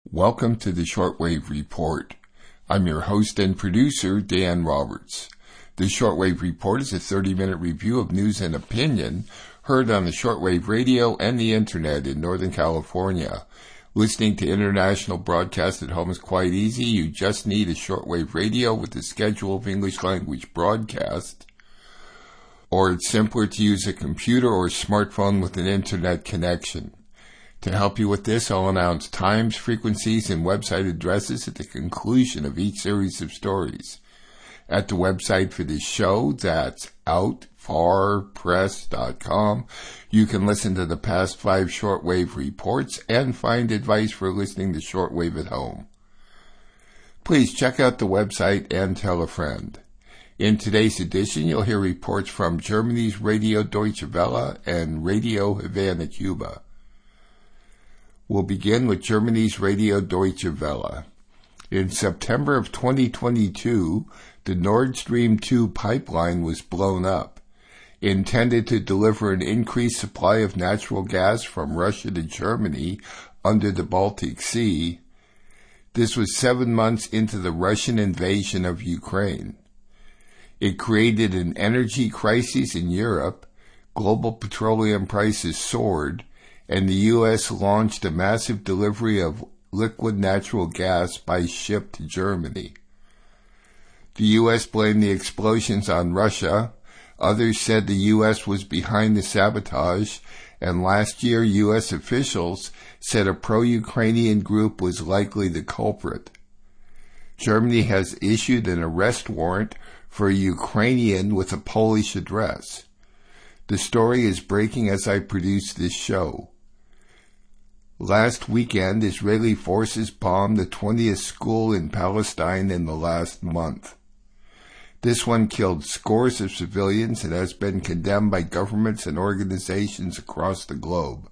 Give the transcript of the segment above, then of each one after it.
Welcome to the Shortwave Report. I'm your host and producer, Dan Roberts. The Shortwave Report is a 30-minute review of news and opinion heard on the shortwave radio and the internet in Northern California. Listening to international broadcasts at home is quite easy. You just need a shortwave radio with a schedule of English language broadcast, or it's simpler to use a computer or smartphone with an internet connection. To help you with this, I'll announce times, frequencies, and website addresses at the conclusion of each series of stories. At the website for this show, that's outfarpress.com, you can listen to the past 5 shortwave reports and find advice for listening to shortwave at home. Please check out the website and tell a friend. In today's edition, you'll hear reports from Germany's Radio Deutsche Welle and Radio Havana, Cuba. We'll begin with Germany's Radio Deutsche Welle. In September of 2022, the Nord Stream 2 pipeline was blown up, intended to deliver an increased supply of natural gas from Russia to Germany under the Baltic Sea. This was 7 months into the Russian invasion of Ukraine. It created an energy crisis in Europe, global petroleum prices soared, and the U.S. launched a massive delivery of liquid natural gas by ship to Germany. The U.S. blamed the explosions on Russia. Others said the U.S. was behind the sabotage, and last year U.S. officials said a pro-Ukrainian group was likely the culprit. Germany has issued an arrest warrant for a Ukrainian with a Polish address. The story is breaking as I produce this show. Last weekend, Israeli forces bombed the 20th school in Palestine in the last month. This one killed scores of civilians and has been condemned by governments and organizations across the globe.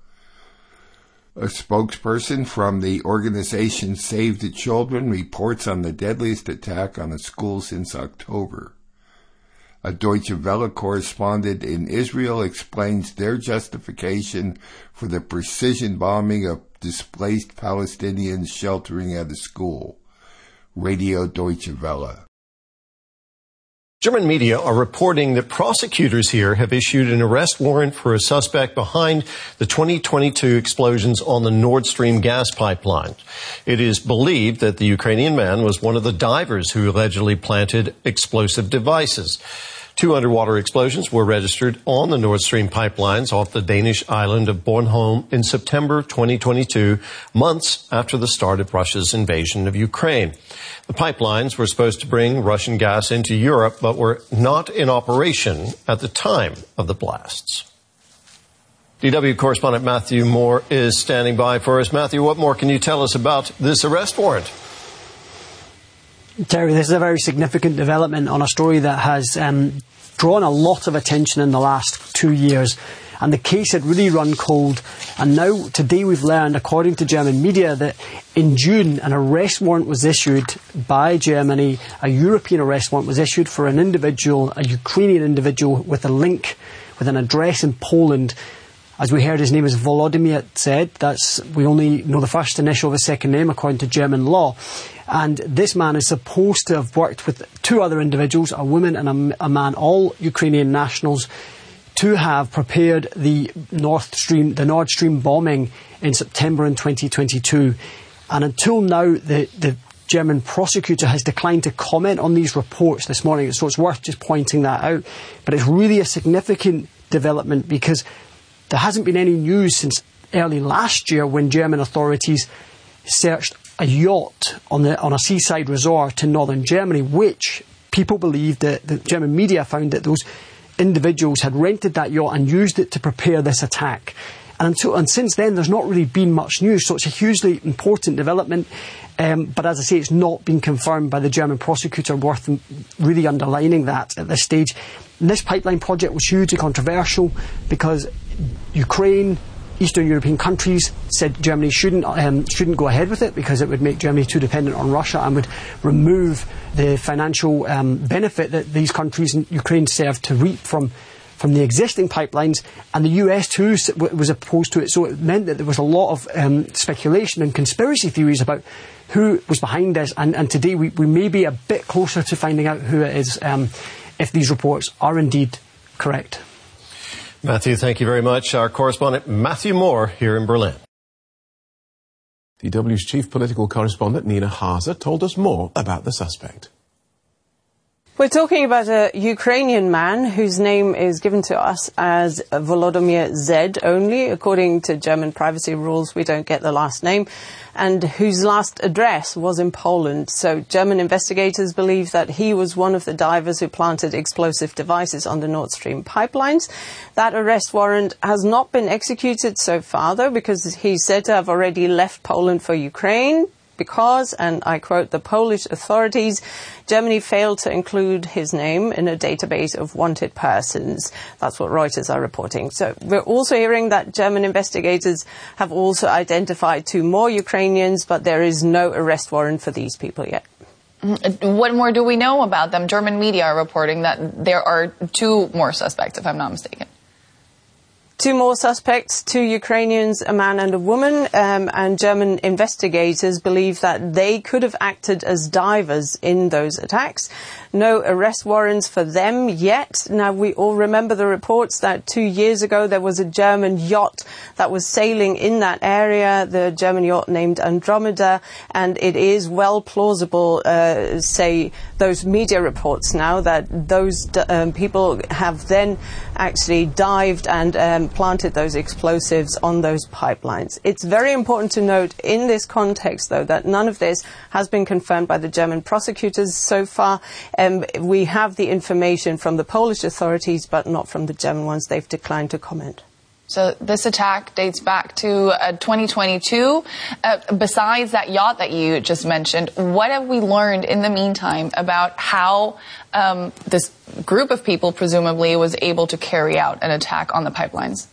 A spokesperson from the organization Save the Children reports on the deadliest attack on a school since October. A Deutsche Welle correspondent in Israel explains their justification for the precision bombing of displaced Palestinians sheltering at a school. Radio Deutsche Welle. German media are reporting that prosecutors here have issued an arrest warrant for a suspect behind the 2022 explosions on the Nord Stream gas pipeline. It is believed that the Ukrainian man was one of the divers who allegedly planted explosive devices. 2 underwater explosions were registered on the Nord Stream pipelines off the Danish island of Bornholm in September 2022, months after the start of Russia's invasion of Ukraine. The pipelines were supposed to bring Russian gas into Europe, but were not in operation at the time of the blasts. DW correspondent Matthew Moore is standing by for us. Matthew, what more can you tell us about this arrest warrant? Terry, this is a very significant development on a story that has drawn a lot of attention in the last 2 years. And the case had really run cold. And now, today we've learned, according to German media, that in June an arrest warrant was issued by Germany. A European arrest warrant was issued for an individual, a Ukrainian individual, with a link, with an address in Poland. As we heard, his name is Volodymyr Z. We only know the first initial of his second name according to German law. And this man is supposed to have worked with 2 other individuals, a woman and a man, all Ukrainian nationals, to have prepared the Nord Stream bombing in September in 2022. And until now, the German prosecutor has declined to comment on these reports this morning. So it's worth just pointing that out. But it's really a significant development because there hasn't been any news since early last year when German authorities searched a yacht on a seaside resort in northern Germany, which people believe that the German media found that those individuals had rented that yacht and used it to prepare this attack. And since then, there's not really been much news, so it's a hugely important development. But as I say, it's not been confirmed by the German prosecutor, worth really underlining that at this stage. And this pipeline project was hugely controversial because Ukraine, Eastern European countries said Germany shouldn't go ahead with it because it would make Germany too dependent on Russia and would remove the financial benefit that these countries in Ukraine serve to reap from from the existing pipelines, and the US too was opposed to it. So it meant that there was a lot of speculation and conspiracy theories about who was behind this. And today we may be a bit closer to finding out who it is, if these reports are indeed correct. Matthew, thank you very much. Our correspondent Matthew Moore here in Berlin. DW's chief political correspondent Nina Haase told us more about the suspect. We're talking about a Ukrainian man whose name is given to us as Volodymyr Z only. According to German privacy rules, we don't get the last name, and whose last address was in Poland. So German investigators believe that he was one of the divers who planted explosive devices on the Nord Stream pipelines. That arrest warrant has not been executed so far, though, because he's said to have already left Poland for Ukraine. Because, and I quote, the Polish authorities, Germany failed to include his name in a database of wanted persons. That's what Reuters are reporting. So we're also hearing that German investigators have also identified 2 more Ukrainians, but there is no arrest warrant for these people yet. What more do we know about them? German media are reporting that there are 2 more suspects, if I'm not mistaken. 2 more suspects, 2 Ukrainians, a man and a woman, and German investigators believe that they could have acted as divers in those attacks. No arrest warrants for them yet. Now, we all remember the reports that 2 years ago there was a German yacht that was sailing in that area, the German yacht named Andromeda, and it is well plausible, say those media reports now, that those people have then actually dived and planted those explosives on those pipelines. It's very important to note in this context, though, that none of this has been confirmed by the German prosecutors so far. We have the information from the Polish authorities, but not from the German ones. They've declined to comment. So this attack dates back to 2022. Besides that yacht that you just mentioned, what have we learned in the meantime about how this group of people presumably was able to carry out an attack on the pipelines?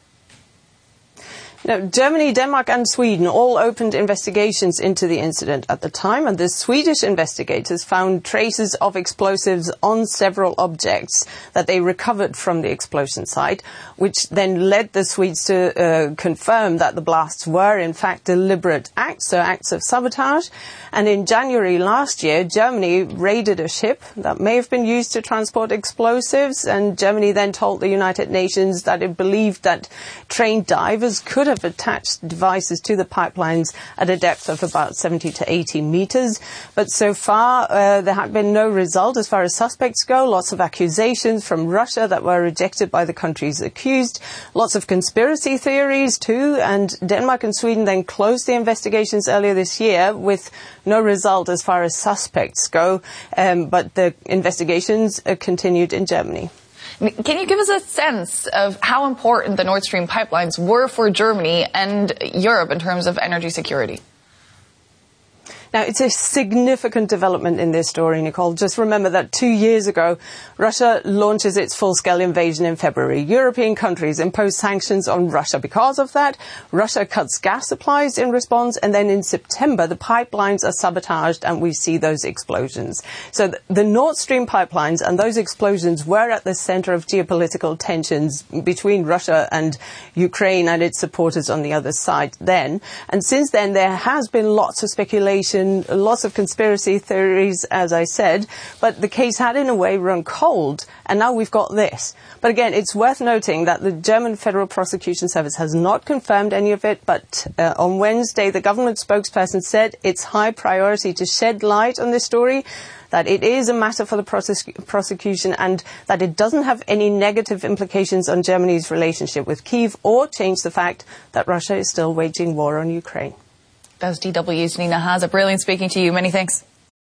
Now, Germany, Denmark and Sweden all opened investigations into the incident at the time, and the Swedish investigators found traces of explosives on several objects that they recovered from the explosion site, which then led the Swedes to confirm that the blasts were in fact deliberate acts, so acts of sabotage. And in January last year, Germany raided a ship that may have been used to transport explosives, and Germany then told the United Nations that it believed that trained divers could have attached devices to the pipelines at a depth of about 70 to 80 meters. But so far, there had been no result as far as suspects go. Lots of accusations from Russia that were rejected by the countries accused. Lots of conspiracy theories too. And Denmark and Sweden then closed the investigations earlier this year with no result as far as suspects go. But the investigations continued in Germany. Can you give us a sense of how important the Nord Stream pipelines were for Germany and Europe in terms of energy security? Now, it's a significant development in this story, Nicole. Just remember that 2 years ago, Russia launches its full-scale invasion in February. European countries impose sanctions on Russia. Because of that, Russia cuts gas supplies in response, and then in September, the pipelines are sabotaged, and we see those explosions. So the Nord Stream pipelines and those explosions were at the center of geopolitical tensions between Russia and Ukraine and its supporters on the other side then. And since then, there has been lots of speculation, lots of conspiracy theories, as I said, but the case had in a way run cold, and now we've got this. But again, it's worth noting that the German Federal Prosecution Service has not confirmed any of it, but on Wednesday, the government spokesperson said it's high priority to shed light on this story, that it is a matter for the prosecution, and that it doesn't have any negative implications on Germany's relationship with Kyiv or change the fact that Russia is still waging war on Ukraine. That's DW's Nina Haase. Brilliant speaking to you. Many thanks.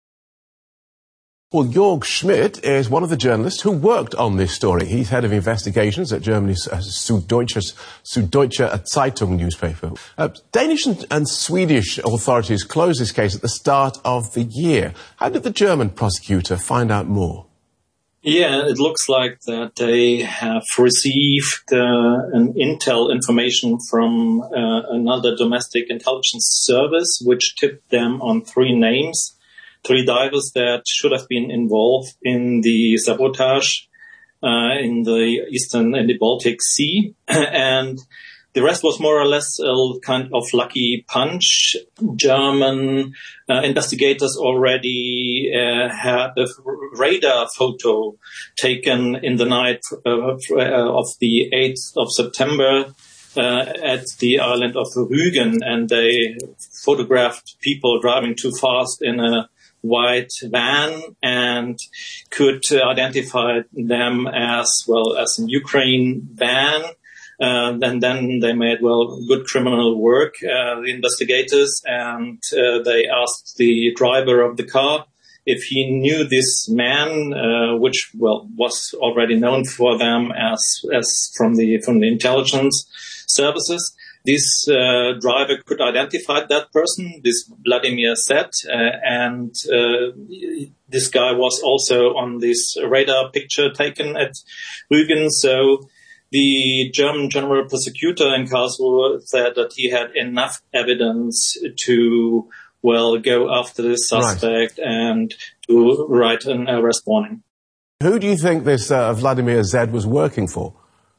Well, Jörg Schmidt is one of the journalists who worked on this story. He's head of investigations at Germany's Süddeutsche Zeitung newspaper. Danish and Swedish authorities closed this case at the start of the year. How did the German prosecutor find out more? Yeah, it looks like that they have received an intel information from another domestic intelligence service, which tipped them on 3 names, 3 divers that should have been involved in the sabotage in the Baltic Sea, and the rest was more or less a kind of lucky punch. German investigators already had a radar photo taken in the night of the 8th of September at the island of Rügen, and they photographed people driving too fast in a white van and could identify them as an Ukraine van. And then they made, good criminal work, the investigators, and they asked the driver of the car if he knew this man, which, was already known for them as from the intelligence services. This driver could identify that person, this Vladimir Z, and this guy was also on this radar picture taken at Rügen. So the German general prosecutor in Karlsruhe said that he had enough evidence to, go after this suspect and to write an arrest warning. Who do you think this Vladimir Z was working for?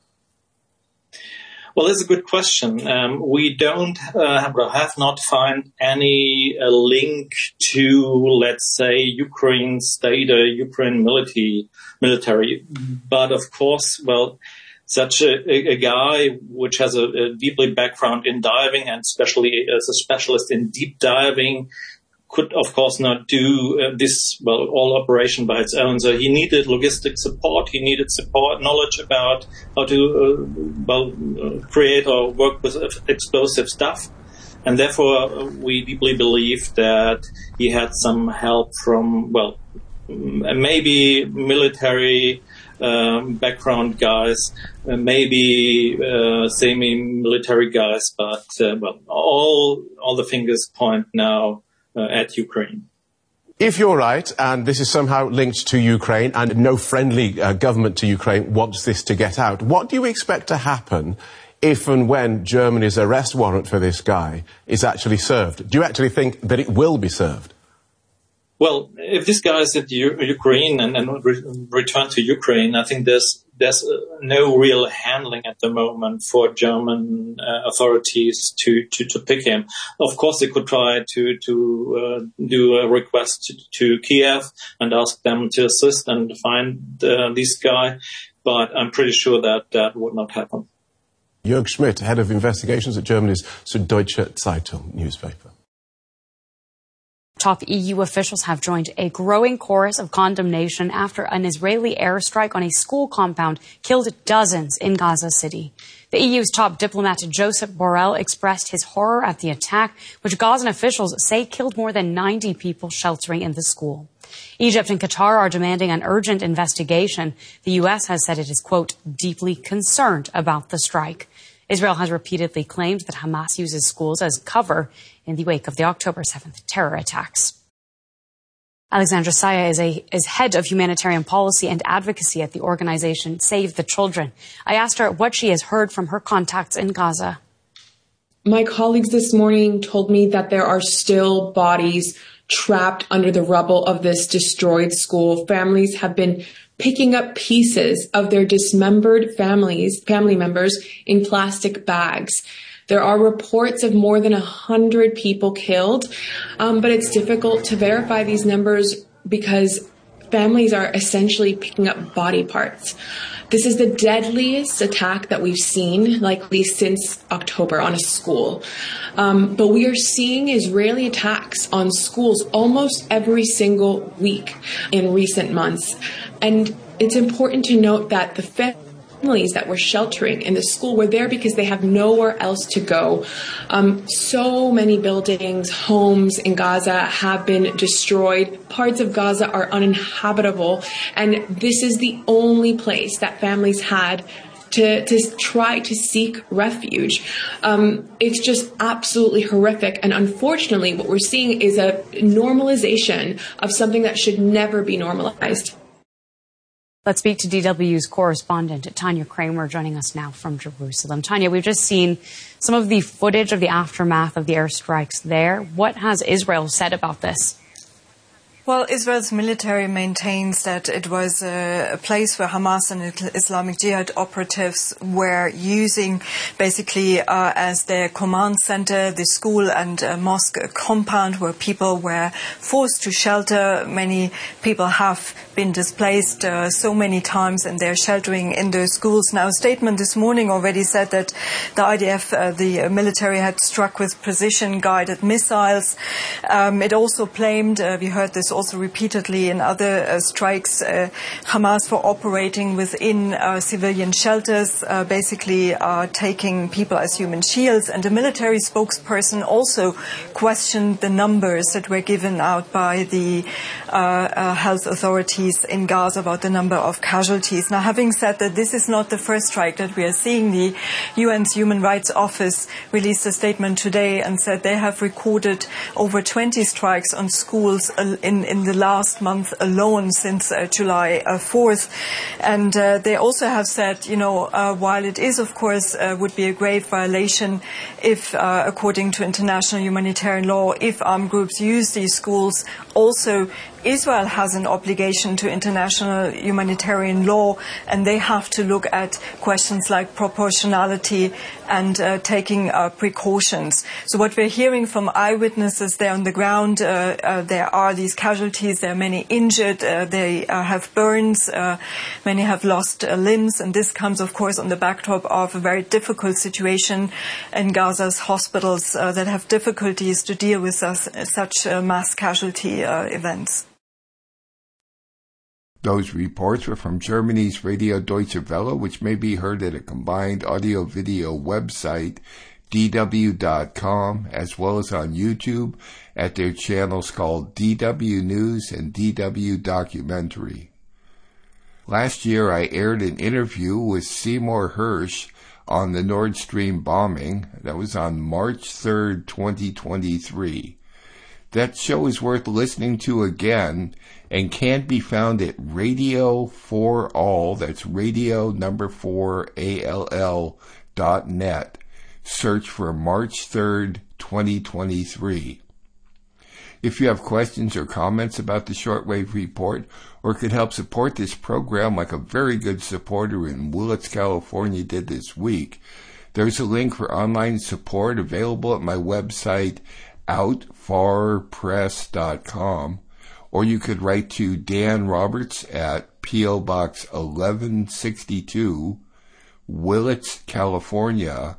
Well, that's a good question. We don't have not found any link to, let's say, Ukraine state or Ukraine military. But of course, such a guy which has a deeply background in diving and especially as a specialist in deep diving could, of course, not do all operation by its own. So he needed logistic support. He needed knowledge about how to, create or work with explosive stuff. And therefore, we deeply believe that he had some help from, maybe military background guys, maybe semi-military guys, but all the fingers point now at Ukraine. If you're right, and this is somehow linked to Ukraine, and no friendly government to Ukraine wants this to get out, what do you expect to happen if and when Germany's arrest warrant for this guy is actually served? Do you actually think that it will be served? Well, if this guy is at Ukraine and return to Ukraine, I think there's no real handling at the moment for German authorities to pick him. Of course, they could try to do a request to Kiev and ask them to assist and find this guy, but I'm pretty sure that would not happen. Jörg Schmidt, head of investigations at Germany's Süddeutsche Zeitung newspaper. Top EU officials have joined a growing chorus of condemnation after an Israeli airstrike on a school compound killed dozens in Gaza City. The EU's top diplomat Josep Borrell expressed his horror at the attack, which Gazan officials say killed more than 90 people sheltering in the school. Egypt and Qatar are demanding an urgent investigation. The U.S. has said it is, quote, deeply concerned about the strike. Israel has repeatedly claimed that Hamas uses schools as cover in the wake of the October 7th terror attacks. Alexandra Saya is head of humanitarian policy and advocacy at the organization Save the Children. I asked her what she has heard from her contacts in Gaza. My colleagues this morning told me that there are still bodies trapped under the rubble of this destroyed school. Families have been picking up pieces of their dismembered family members in plastic bags. There are reports of more than 100 people killed, but it's difficult to verify these numbers because families are essentially picking up body parts. This is the deadliest attack that we've seen, likely since October, on a school. But we are seeing Israeli attacks on schools almost every single week in recent months. And it's important to note that the families that were sheltering in the school were there because they have nowhere else to go. So many buildings, homes in Gaza have been destroyed. Parts of Gaza are uninhabitable. And this is the only place that families had to try to seek refuge. It's just absolutely horrific. And unfortunately, what we're seeing is a normalization of something that should never be normalized. Let's speak to DW's correspondent, Tanya Kramer, joining us now from Jerusalem. Tanya, we've just seen some of the footage of the aftermath of the airstrikes there. What has Israel said about this? Well, Israel's military maintains that it was a place where Hamas and Islamic Jihad operatives were using basically as their command center, the school and mosque compound where people were forced to shelter. Many people have been displaced so many times, and they're sheltering in those schools. Now, a statement this morning already said that the IDF, the military, had struck with precision-guided missiles. It also claimed, we heard this also repeatedly in other strikes, Hamas for operating within civilian shelters, basically taking people as human shields. And the military spokesperson also questioned the numbers that were given out by the health authorities in Gaza about the number of casualties. Now, having said that, this is not the first strike that we are seeing. The UN's Human Rights Office released a statement today and said they have recorded over 20 strikes on schools in the last month alone since July 4th. And they also have said, while it is, of course, would be a grave violation if, according to international humanitarian law, if armed groups use these schools, also Israel has an obligation to international humanitarian law, and they have to look at questions like proportionality and taking precautions. So what we're hearing from eyewitnesses there on the ground, there are these casualties, there are many injured, they have burns, many have lost limbs, and this comes, of course, on the backdrop of a very difficult situation in Gaza's hospitals that have difficulties to deal with such mass casualty events. Those reports were from Germany's Radio Deutsche Welle, which may be heard at a combined audio-video website, dw.com, as well as on YouTube at their channels called DW News and DW Documentary. Last year, I aired an interview with Seymour Hersh on the Nord Stream bombing. That was on March 3rd, 2023. That show is worth listening to again and can be found at Radio 4All, that's radio 4ALL.net. Search for March 3rd, 2023. If you have questions or comments about the Shortwave Report, or could help support this program like a very good supporter in Willits, California did this week, there's a link for online support available at my website, outfarpress.com, or you could write to Dan Roberts at P.O. Box 1162, Willits, California,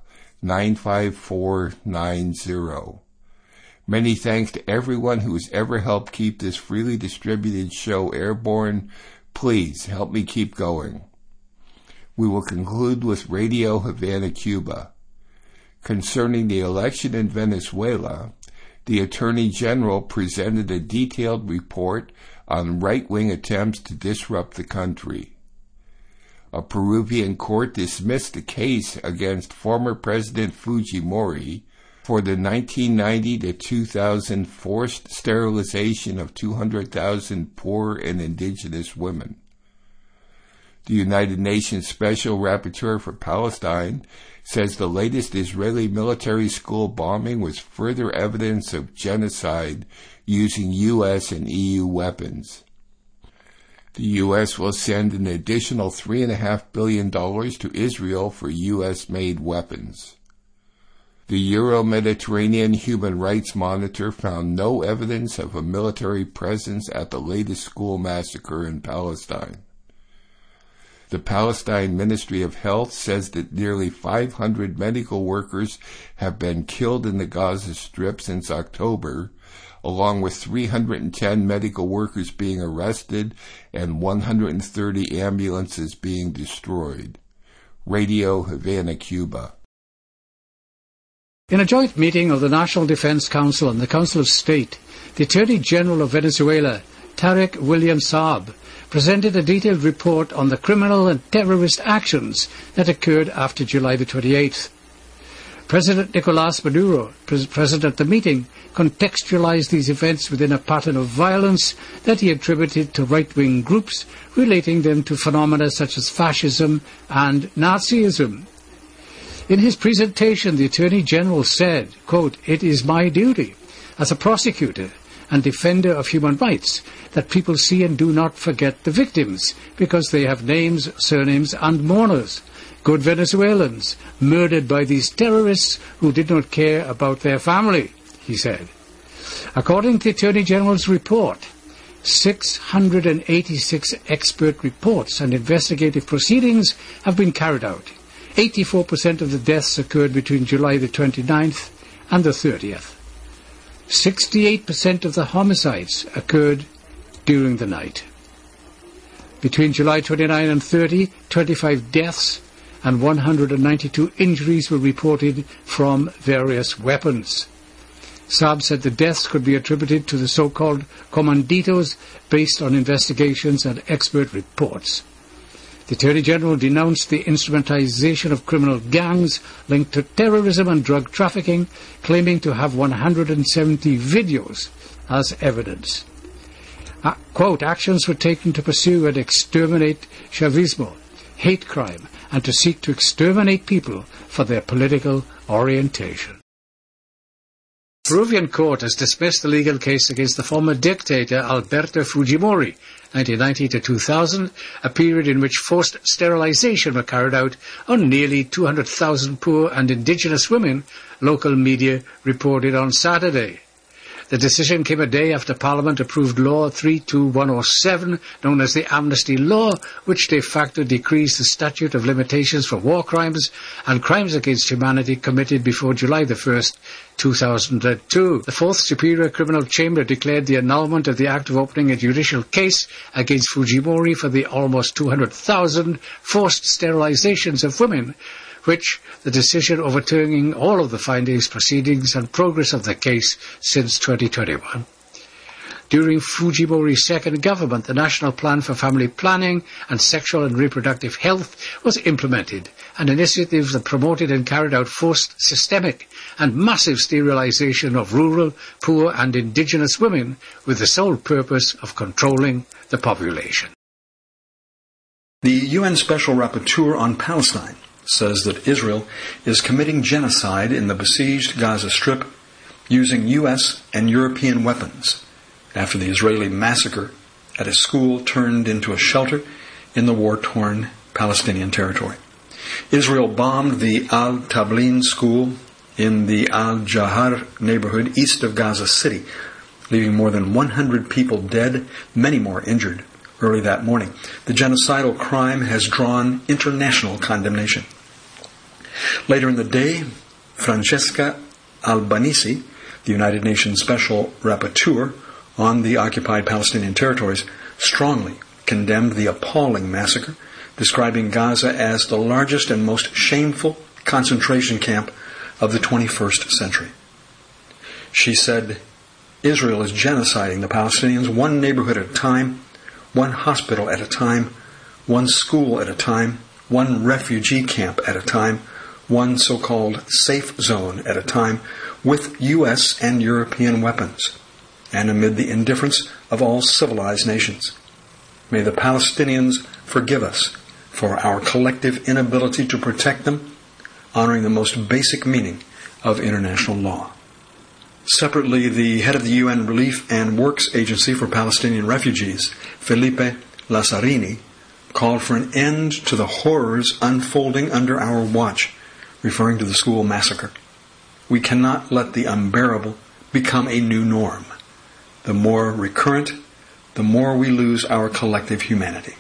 95490. Many thanks to everyone who has ever helped keep this freely distributed show airborne. Please help me keep going. We will conclude with Radio Havana, Cuba. Concerning the election in Venezuela, the Attorney General presented a detailed report on right-wing attempts to disrupt the country. A Peruvian court dismissed a case against former President Fujimori for the 1990 to 2000 forced sterilization of 200,000 poor and indigenous women. The United Nations Special Rapporteur for Palestine says the latest Israeli military school bombing was further evidence of genocide using U.S. and EU weapons. The U.S. will send an additional $3.5 billion to Israel for U.S.-made weapons. The Euro-Mediterranean Human Rights Monitor found no evidence of a military presence at the latest school massacre in Palestine. The Palestine Ministry of Health says that nearly 500 medical workers have been killed in the Gaza Strip since October, along with 310 medical workers being arrested and 130 ambulances being destroyed. Radio Havana, Cuba. In a joint meeting of the National Defense Council and the Council of State, the Attorney General of Venezuela, Tarek William Saab, presented a detailed report on the criminal and terrorist actions that occurred after July the 28th. President Nicolás Maduro, present at the meeting, contextualized these events within a pattern of violence that he attributed to right-wing groups, relating them to phenomena such as fascism and Nazism. In his presentation, the Attorney General said, quote, "It is my duty as a prosecutor and defender of human rights that people see and do not forget the victims, because they have names, surnames, and mourners. Good Venezuelans murdered by these terrorists who did not care about their family, he said. According to the Attorney General's report, 686 expert reports and investigative proceedings have been carried out. 84% of the deaths occurred between July the 29th and the 30th. 68% of the homicides occurred during the night. Between July 29 and 30, 25 deaths and 192 injuries were reported from various weapons. Saab said the deaths could be attributed to the so-called comanditos based on investigations and expert reports. The Attorney General denounced the instrumentalization of criminal gangs linked to terrorism and drug trafficking, claiming to have 170 videos as evidence. Quote, actions were taken to pursue and exterminate Chavismo, hate crime, and to seek to exterminate people for their political orientation. Peruvian court has dismissed the legal case against the former dictator Alberto Fujimori, 1990 to 2000, a period in which forced sterilization were carried out on nearly 200,000 poor and indigenous women, local media reported on Saturday. The decision came a day after Parliament approved Law 32107, known as the Amnesty Law, which de facto decrees the statute of limitations for war crimes and crimes against humanity committed before July 1st, 2002. The Fourth Superior Criminal Chamber declared the annulment of the act of opening a judicial case against Fujimori for the almost 200,000 forced sterilizations of women, which the decision overturning all of the findings, proceedings and progress of the case since 2021. During Fujimori's second government, the National Plan for Family Planning and Sexual and Reproductive Health was implemented, an initiative that promoted and carried out forced, systemic and massive sterilization of rural, poor and indigenous women with the sole purpose of controlling the population. The UN Special Rapporteur on Palestine says that Israel is committing genocide in the besieged Gaza Strip using U.S. and European weapons after the Israeli massacre at a school turned into a shelter in the war-torn Palestinian territory. Israel bombed the Al-Tablin school in the Al-Jahar neighborhood east of Gaza City, leaving more than 100 people dead, many more injured early that morning. The genocidal crime has drawn international condemnation. Later in the day, Francesca Albanese, the United Nations Special Rapporteur on the occupied Palestinian territories, strongly condemned the appalling massacre, describing Gaza as the largest and most shameful concentration camp of the 21st century. She said, Israel is genociding the Palestinians one neighborhood at a time, one hospital at a time, one school at a time, one refugee camp at a time, one so-called safe zone at a time, with U.S. and European weapons, and amid the indifference of all civilized nations. May the Palestinians forgive us for our collective inability to protect them, honoring the most basic meaning of international law. Separately, the head of the UN Relief and Works Agency for Palestinian Refugees, Felipe Lazzarini, called for an end to the horrors unfolding under our watch, referring to the school massacre. We cannot let the unbearable become a new norm. The more recurrent, the more we lose our collective humanity.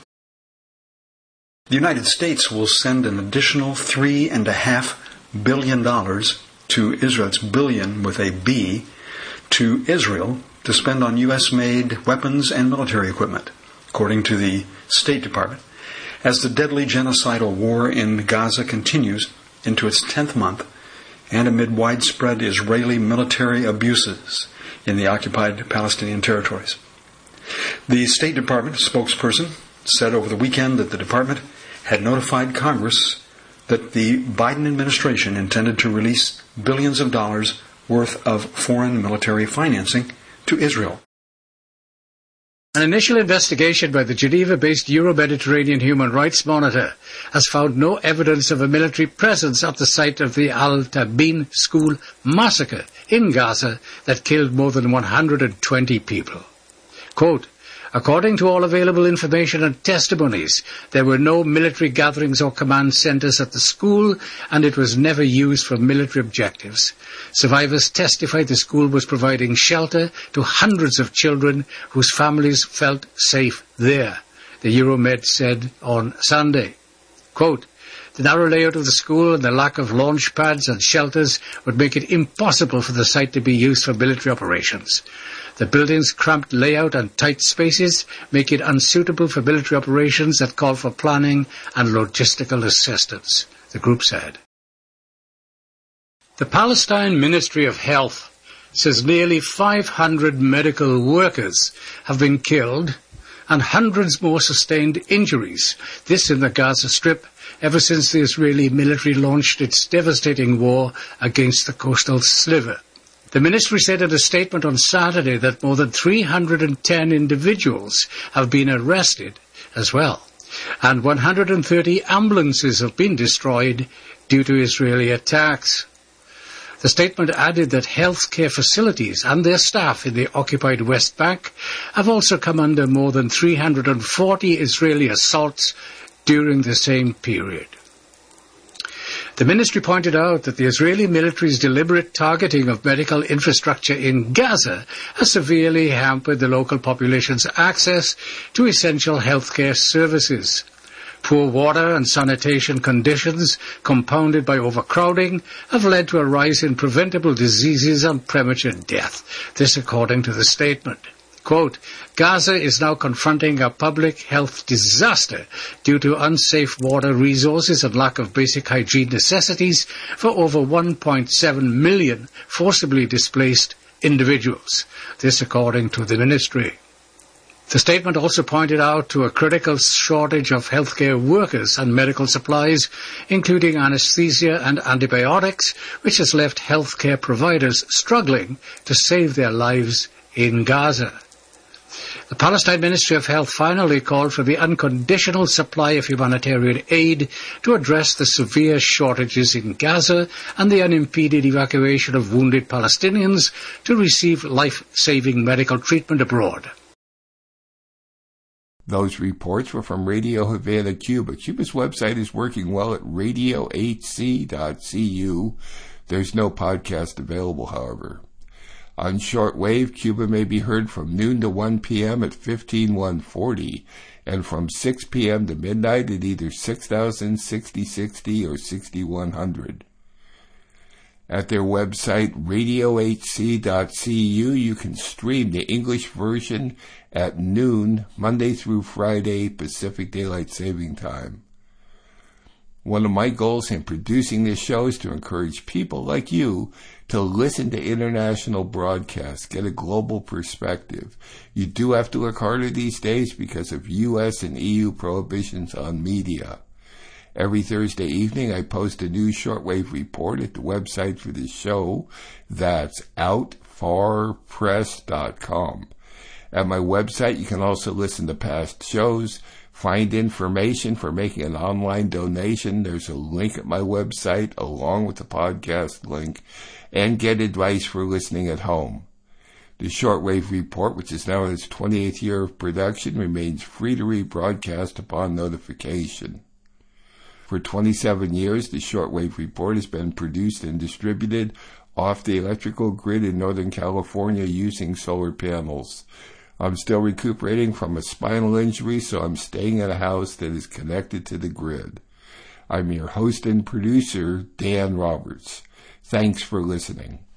The United States will send an additional $3.5 billion to Israel, it's billion with a B, to Israel to spend on U.S.-made weapons and military equipment, according to the State Department, as the deadly genocidal war in Gaza continues into its 10th month and amid widespread Israeli military abuses in the occupied Palestinian territories. The State Department spokesperson said over the weekend that the department had notified Congress that the Biden administration intended to release billions of dollars worth of foreign military financing to Israel. An initial investigation by the Geneva-based Euro-Mediterranean Human Rights Monitor has found no evidence of a military presence at the site of the Al-Tabin school massacre in Gaza that killed more than 120 people. Quote, according to all available information and testimonies, there were no military gatherings or command centres at the school, and it was never used for military objectives. Survivors testified the school was providing shelter to hundreds of children whose families felt safe there, the Euromed said on Sunday. Quote, the narrow layout of the school and the lack of launch pads and shelters would make it impossible for the site to be used for military operations. The building's cramped layout and tight spaces make it unsuitable for military operations that call for planning and logistical assistance, the group said. The Palestine Ministry of Health says nearly 500 medical workers have been killed and hundreds more sustained injuries, this in the Gaza Strip, ever since the Israeli military launched its devastating war against the coastal sliver. The ministry said in a statement on Saturday that more than 310 individuals have been arrested as well, and 130 ambulances have been destroyed due to Israeli attacks. The statement added that healthcare facilities and their staff in the occupied West Bank have also come under more than 340 Israeli assaults during the same period. The ministry pointed out that the Israeli military's deliberate targeting of medical infrastructure in Gaza has severely hampered the local population's access to essential healthcare services. Poor water and sanitation conditions, compounded by overcrowding, have led to a rise in preventable diseases and premature death. This according to the statement. Quote, Gaza is now confronting a public health disaster due to unsafe water resources and lack of basic hygiene necessities for over 1.7 million forcibly displaced individuals. This according to the ministry. The statement also pointed out to a critical shortage of healthcare workers and medical supplies, including anesthesia and antibiotics, which has left healthcare providers struggling to save their lives in Gaza. The Palestine Ministry of Health finally called for the unconditional supply of humanitarian aid to address the severe shortages in Gaza and the unimpeded evacuation of wounded Palestinians to receive life-saving medical treatment abroad. Those reports were from Radio Havana, Cuba. Cuba's website is working well at radiohc.cu. There's no podcast available, however. On shortwave, Cuba may be heard from noon to 1 p.m. at 15140 and from 6 p.m. to midnight at either 6000, 6060, or 6100. At their website, radiohc.cu, you can stream the English version at noon, Monday through Friday, Pacific Daylight Saving Time. One of my goals in producing this show is to encourage people like you to listen to international broadcasts, get a global perspective. You do have to look harder these days because of U.S. and EU prohibitions on media. Every Thursday evening, I post a new shortwave report at the website for this show. That's outfarpress.com. At my website, you can also listen to past shows, find information for making an online donation. There's a link at my website along with the podcast link, and get advice for listening at home. The Shortwave Report, which is now in its 28th year of production, remains free to rebroadcast upon notification. For 27 years, the Shortwave Report has been produced and distributed off the electrical grid in Northern California using solar panels. I'm still recuperating from a spinal injury, so I'm staying in a house that is connected to the grid. I'm your host and producer, Dan Roberts. Thanks for listening.